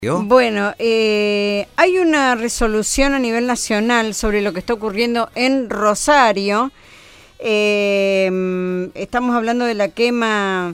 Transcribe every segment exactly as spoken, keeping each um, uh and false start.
Bueno, eh, hay una resolución a nivel nacional sobre lo que está ocurriendo en Rosario. Eh, estamos hablando de la quema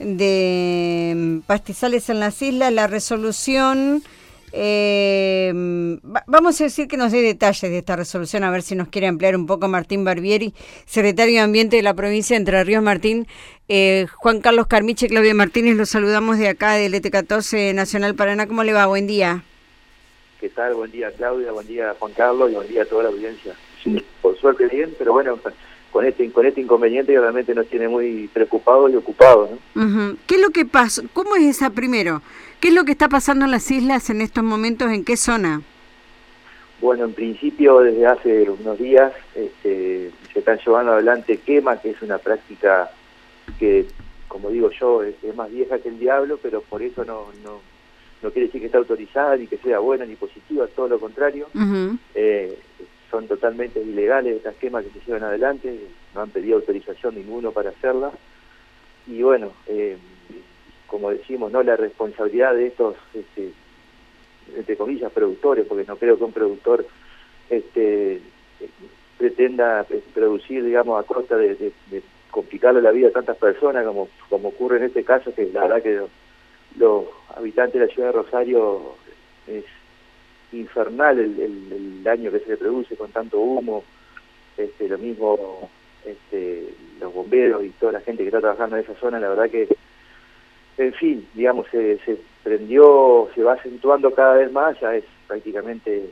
de pastizales en las islas. La resolución, eh, va, vamos a decir que nos dé detalles de esta resolución, a ver si nos quiere ampliar un poco Martín Barbieri, secretario de Ambiente de la provincia de Entre Ríos. Martín, eh, Juan Carlos Carmiche, Claudia Martínez, los saludamos de acá del E T catorce Nacional Paraná. ¿Cómo le va? Buen día. ¿Qué tal? Buen día, Claudia, buen día, Juan Carlos, y buen día a toda la audiencia. Sí, por suerte bien, pero bueno, con este, con este inconveniente que realmente nos tiene muy preocupados y ocupados, ¿no? Uh-huh. ¿Qué es lo que pasa? ¿Cómo es esa primero? ¿Qué es lo que está pasando en las islas en estos momentos? ¿En qué zona? Bueno, en principio desde hace unos días este, se están llevando adelante quemas, que es una práctica que, como digo yo, es, es más vieja que el diablo, pero por eso no, no, no quiere decir que está autorizada ni que sea buena ni positiva, todo lo contrario. Uh-huh. eh, son totalmente ilegales estas quemas que se llevan adelante, no han pedido autorización ninguno para hacerlas. Y bueno, eh, como decimos, no la responsabilidad de estos, este, entre comillas, productores, porque no creo que un productor este, pretenda producir, digamos, a costa de, de, de complicarle la vida a tantas personas como, como ocurre en este caso, que la verdad que los, los habitantes de la ciudad de Rosario es infernal el, el, el daño que se le produce con tanto humo. Este, lo mismo este, los bomberos y toda la gente que está trabajando en esa zona, la verdad que, en fin, digamos, se, se prendió, se va acentuando cada vez más, ya es prácticamente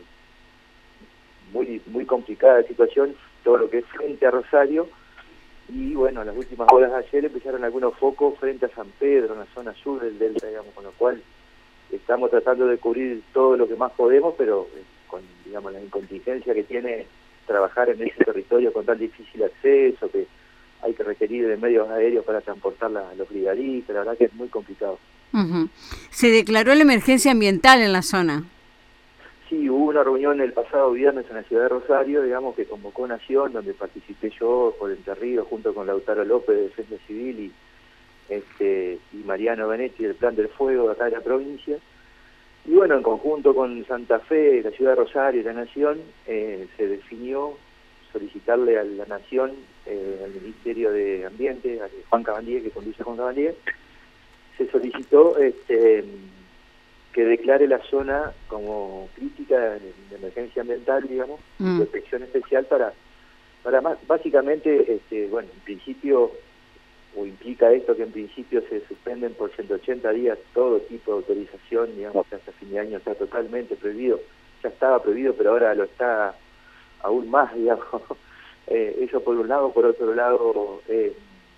muy muy complicada la situación, todo lo que es frente a Rosario. Y bueno, en las últimas horas de ayer empezaron algunos focos frente a San Pedro, en la zona sur del delta, digamos, con lo cual estamos tratando de cubrir todo lo que más podemos, pero eh, con, digamos, la incontingencia que tiene trabajar en ese territorio con tan difícil acceso, que hay que requerir de medios aéreos para transportar la, los brigadistas, la verdad que es muy complicado. Uh-huh. ¿Se declaró la emergencia ambiental en la zona? Sí, hubo una reunión el pasado viernes en la ciudad de Rosario, digamos, que convocó Nación, donde participé yo por Entre Ríos, junto con Lautaro López de Defensa Civil y este y Mariano Benetti del Plan del Fuego de acá de la provincia. Y bueno, en conjunto con Santa Fe, la ciudad de Rosario y la Nación, eh, se definió solicitarle a la Nación, eh, al Ministerio de Ambiente, a Juan Cabandier, que conduce Juan Cabandier, se solicitó este, que declare la zona como crítica de, de emergencia ambiental, digamos, mm. protección especial para, para más, básicamente, este, bueno, en principio, o implica esto que en principio se suspenden por ciento ochenta días todo tipo de autorización, digamos, que hasta fin de año está totalmente prohibido, ya estaba prohibido, pero ahora lo está aún más, digamos. eh, eso por un lado, por otro lado, eh,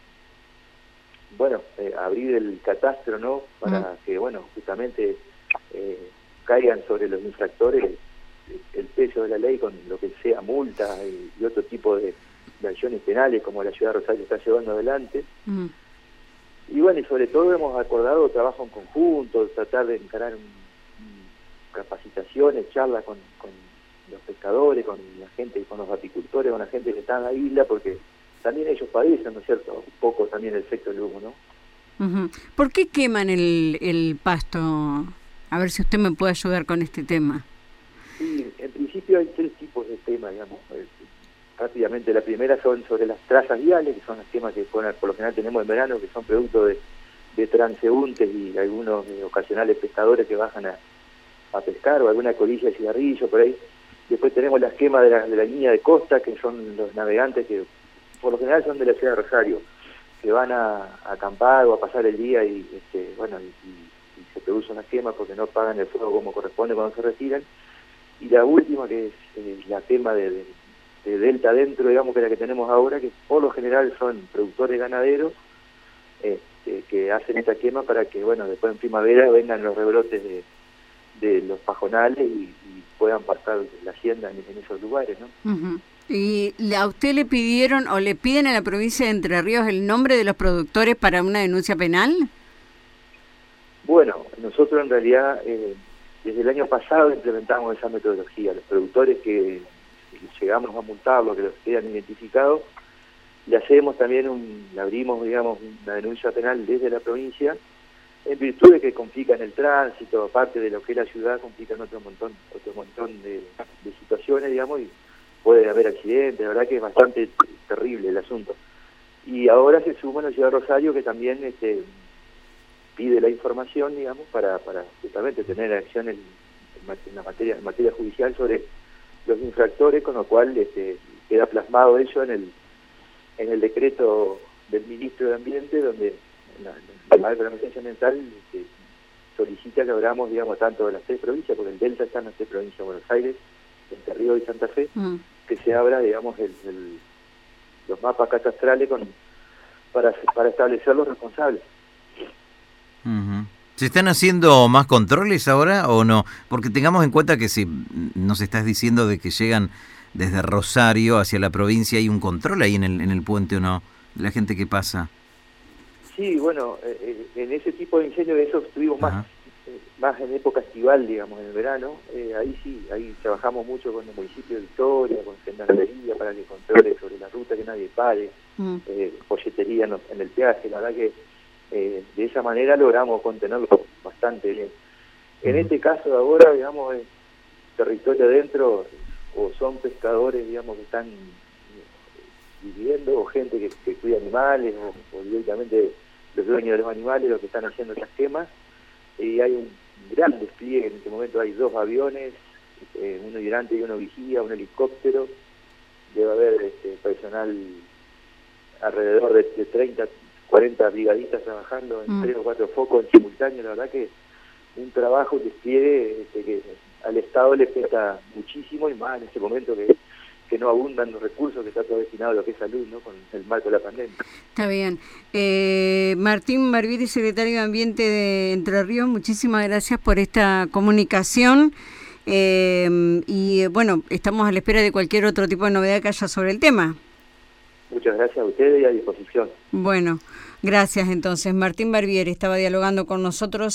bueno, eh, abrir el catastro, ¿no? Para mm. que, bueno, justamente eh, caigan sobre los infractores el peso de la ley con lo que sea multa y, y otro tipo de de acciones penales como la ciudad de Rosario está llevando adelante. Mm. Y bueno, y sobre todo hemos acordado trabajo en conjunto, tratar de encarar un, un, capacitaciones, charlas con, con los pescadores, con la gente, con los apicultores, con la gente que está en la isla, porque también ellos padecen, ¿no es cierto?, un poco también el efecto del humo, ¿no? Uh-huh. ¿Por qué queman el, el pasto? A ver si usted me puede ayudar con este tema. Sí, en principio hay tres tipos de temas, digamos. Rápidamente, la primera son sobre las trazas viales, que son las quemas que por lo general tenemos en verano, que son producto de, de transeúntes y algunos eh, ocasionales pescadores que bajan a, a pescar, o alguna colilla de cigarrillo por ahí. Después tenemos las quemas de la, de la línea de costa, que son los navegantes que por lo general son de la ciudad de Rosario, que van a, a acampar o a pasar el día y este, bueno y, y, y se producen las quemas porque no pagan el fuego como corresponde cuando se retiran. Y la última, que es eh, la quema de, de de delta adentro, digamos, que la que tenemos ahora, que por lo general son productores ganaderos este, que hacen esta quema para que, bueno, después en primavera vengan los rebrotes de, de los pajonales y, y puedan pasar la hacienda en, en esos lugares, ¿no? Uh-huh. ¿Y a usted le pidieron o le piden a la provincia de Entre Ríos el nombre de los productores para una denuncia penal? Bueno, nosotros en realidad eh, desde el año pasado implementamos esa metodología. Los productores que llegamos a multarlo, que los quedan identificados, le hacemos también un, le abrimos, digamos, una denuncia penal desde la provincia en virtud de que complican el tránsito, aparte de lo que es la ciudad, complican otro montón, otro montón de, de situaciones, digamos, y puede haber accidentes, la verdad que es bastante terrible el asunto. Y ahora se suma la ciudad de Rosario, que también este, pide la información, digamos, para, para justamente tener acciones en la materia, en materia judicial sobre los infractores, con lo cual este, queda plasmado eso en el, en el decreto del ministro de Ambiente, donde la, la, la emergencia ambiental este, solicita que abramos, digamos, tanto de las tres provincias, porque el Delta está en las tres provincias, Buenos Aires, Entre Ríos y Santa Fe, mm. que se abra, digamos, el, el, los mapas catastrales con, para, para establecer los responsables. Uh-huh. ¿Se están haciendo más controles ahora o no? Porque tengamos en cuenta que si nos estás diciendo de que llegan desde Rosario hacia la provincia, ¿hay un control ahí en el, en el puente o no? De la gente que pasa. Sí, bueno, eh, en ese tipo de incendios de esos tuvimos más, eh, más en época estival, digamos, en el verano. Eh, ahí sí, ahí trabajamos mucho con el municipio de Victoria, con Gendarmería, para que controle sobre la ruta, que nadie pare, mm. eh, folletería en, en el peaje, la verdad que eh, de esa manera logramos contenerlo bastante bien. En mm. este caso de ahora, digamos, eh, territorio adentro, o son pescadores, digamos, que están viviendo, o gente que, que cuida animales, o, o directamente los dueños de los animales, los que están haciendo esas quemas, y hay un gran despliegue. En este momento hay dos aviones, eh, uno hidrante y uno vigía, un helicóptero, debe haber este, personal alrededor de, de treinta, cuarenta brigadistas trabajando en mm. tres o cuatro focos en simultáneo. La verdad que un trabajo, un despliegue este, que al Estado le pesa muchísimo, y más en este momento que que no abundan los recursos, que está todo destinado a lo que es salud, ¿no?, con el marco de la pandemia. Está bien. Eh, Martín Barbieri, secretario de Ambiente de Entre Ríos, muchísimas gracias por esta comunicación. Eh, y bueno, estamos a la espera de cualquier otro tipo de novedad que haya sobre el tema. Muchas gracias a ustedes y a disposición. Bueno, gracias entonces. Martín Barbieri estaba dialogando con nosotros.